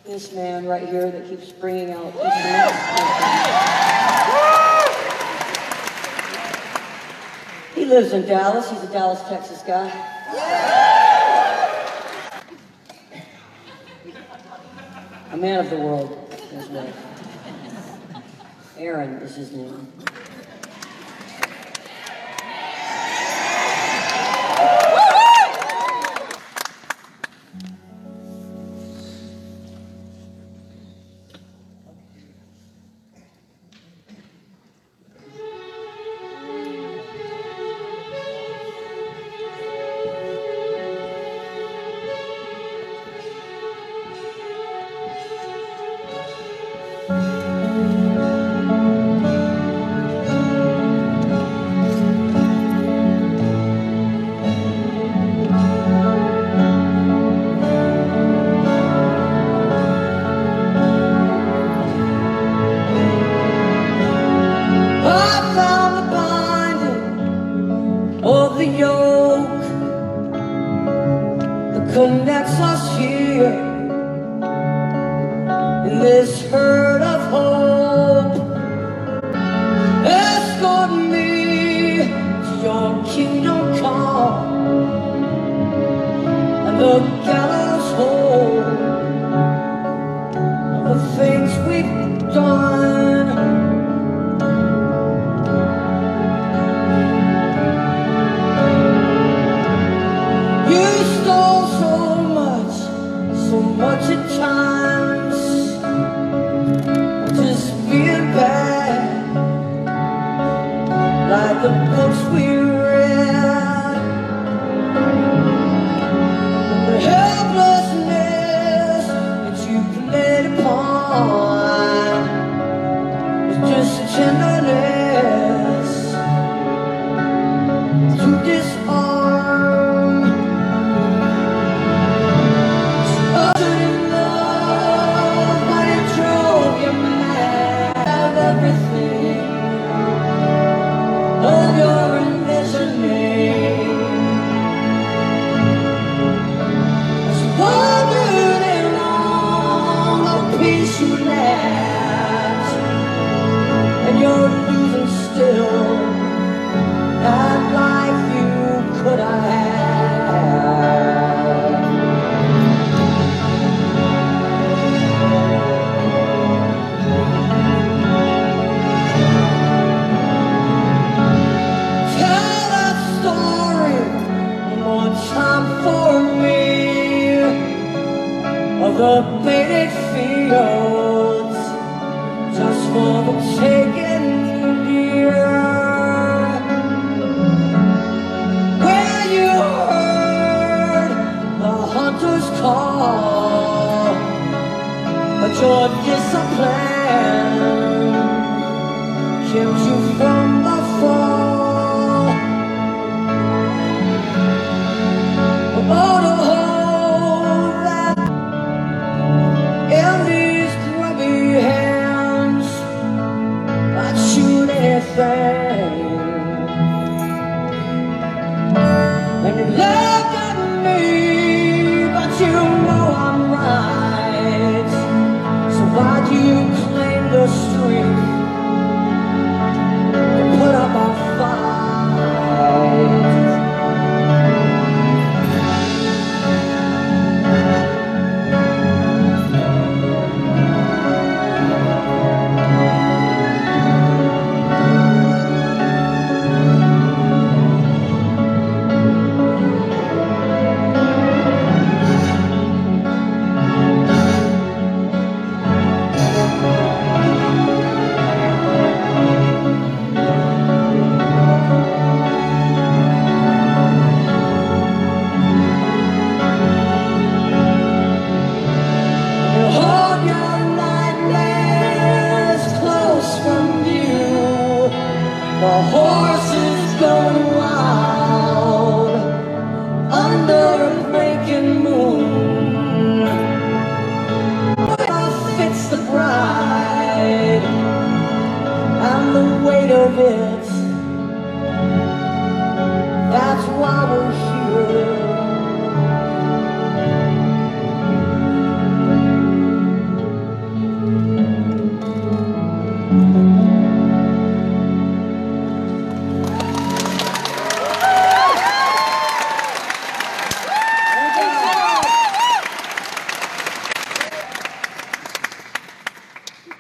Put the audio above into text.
This man right here that keeps bringing out this He lives in Dallas. He's a Dallas, Texas guy. A man of the world, his way. Aaron is his name. Of the yoke that connects us here in this herd of hope. Escort me to your kingdom come and the gallows hold of the things we've done. Much at times, just being bad, like the books we read, and the helplessness that you played upon was just tenderness to disarm. Everything of your envisioning is wandered along the peace you left, and you're losing still that life you could have. Of the faded fields, just for the taking dear, where you heard the hunter's call, but your discipline kept you from the fall. Oh, to hold that in these grubby hands, I'd shoot anything. And you laughed at me, but you know I'm right. So why'd you claim the strength to put up a fight? The horse is going